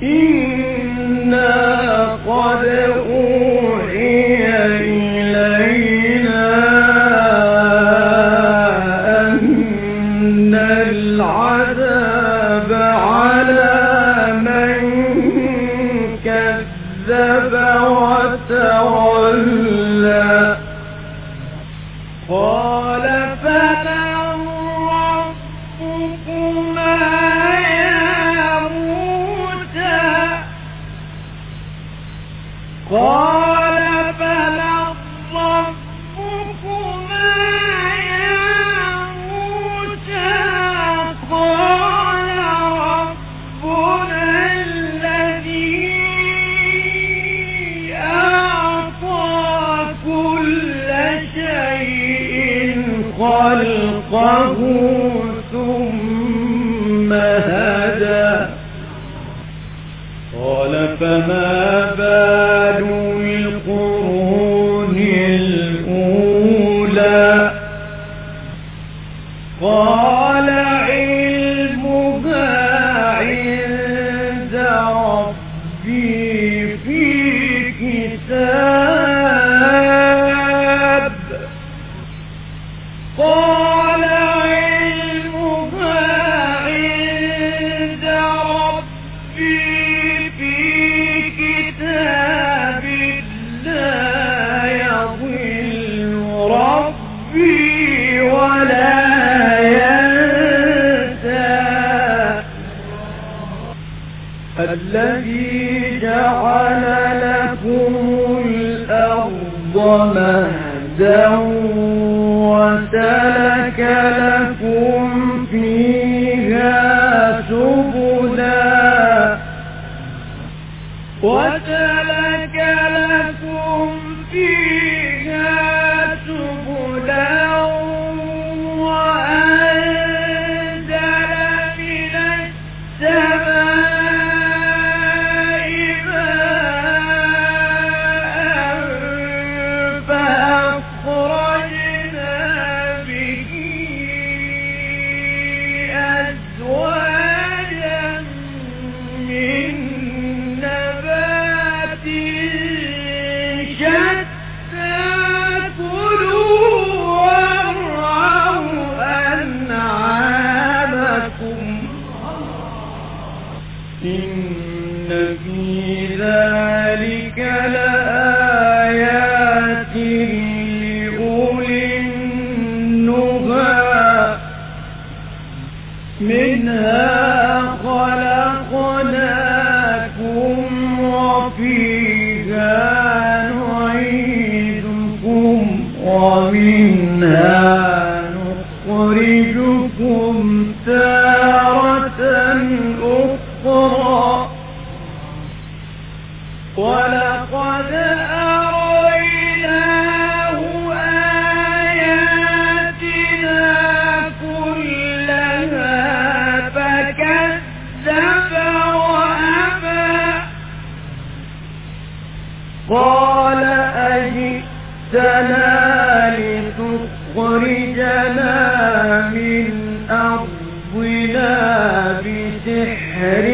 إنا قد أوحي إلينا أن العذاب على من كذب وتولى قال فمن ربكما يا موسى قال فمن ربكما يا موسى قال ربنا الذي أعطى كل شيء خلقه ثم هدى قال فما بال القرون الأولى قال علمها عند ربي في كتاب قال علمها عند ربي في كتاب لا يضل ربي ولا ينسى الذي جعل لكم الأرض مهدا وسلك لكم فيها سبلا وأنزل من السماء ماء فأخرجنا به أزواجا من نبات شتى كلوا وارعوا أنعامكم إن في ذلك لآيات لأولي النهى منها خلقناكم وفيها نعيدكم ومنها نخرجكم تارة أخرى ولقد أريناه آياتنا كلها فكذب وأبى قال أجئتنا لتخرجنا من أرضنا بسحر